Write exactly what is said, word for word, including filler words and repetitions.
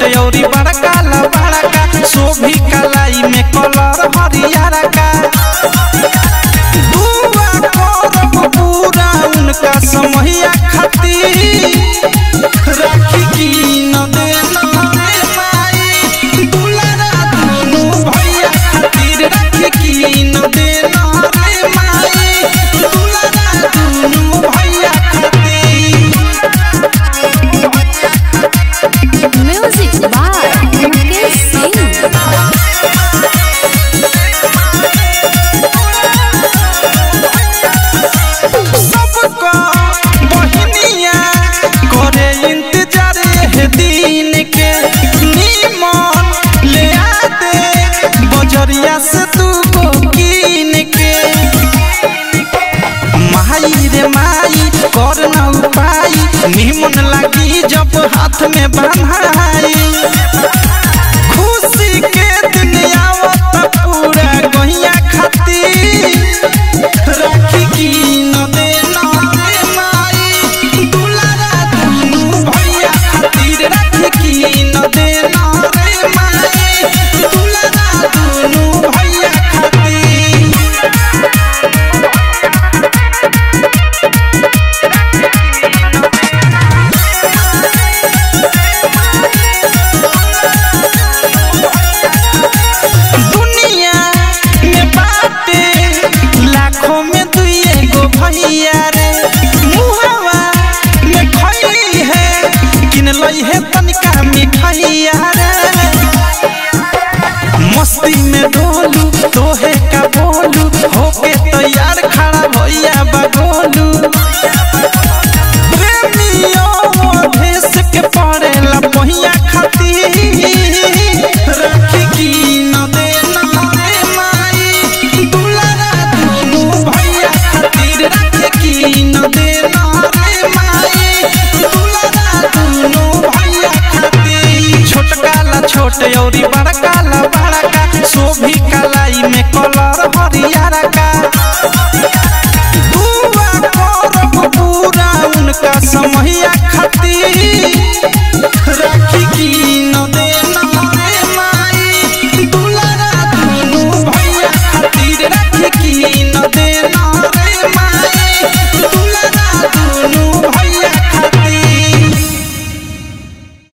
औरी बड़का ला बड़का सोभी कलाई में कलर हरियारा का दुआ करब पूरा उनका समहिया खातिर राखी की न देना रे माई दुलारा दुनु भैया खातिर राखी की न देना रे माई दुलारा दुनु भैया खातिर। Music by Mukesh Singh. सबका बहनिया करे इंतजार है दिन के नीमन ले आ दे बजरिया से तू को कीन के माई रे माई कर न उपाय नीमन लगी जब हाथ में बंधाई खुशी के दिन आवत पूरा गहिया खातिर राखी की न देना रे माई दुलारा दुनु भैया खातिर राखी की न देना रे माई दुलारा दुनु भैया खातिर। दुनिया में बाटे लाखों में दुइए गो भैया रे मुहावा में खई है किन लई है तनिका मिठाइया रे मस्ती में डोलू तोहे का बोलू होके तैयार खड़ा भैया बगोलू प्रेमियों भेस के पड़ेला पहिया खातिर राखी की न देना रे माई दुलारा दुनु भैया खातिर राखी की न देना रे माई दुलारा दुनु भैया खातिर। छोटका ला छोट औरी बड़का ला बड़का सोभी कलाई में कलर हरियारा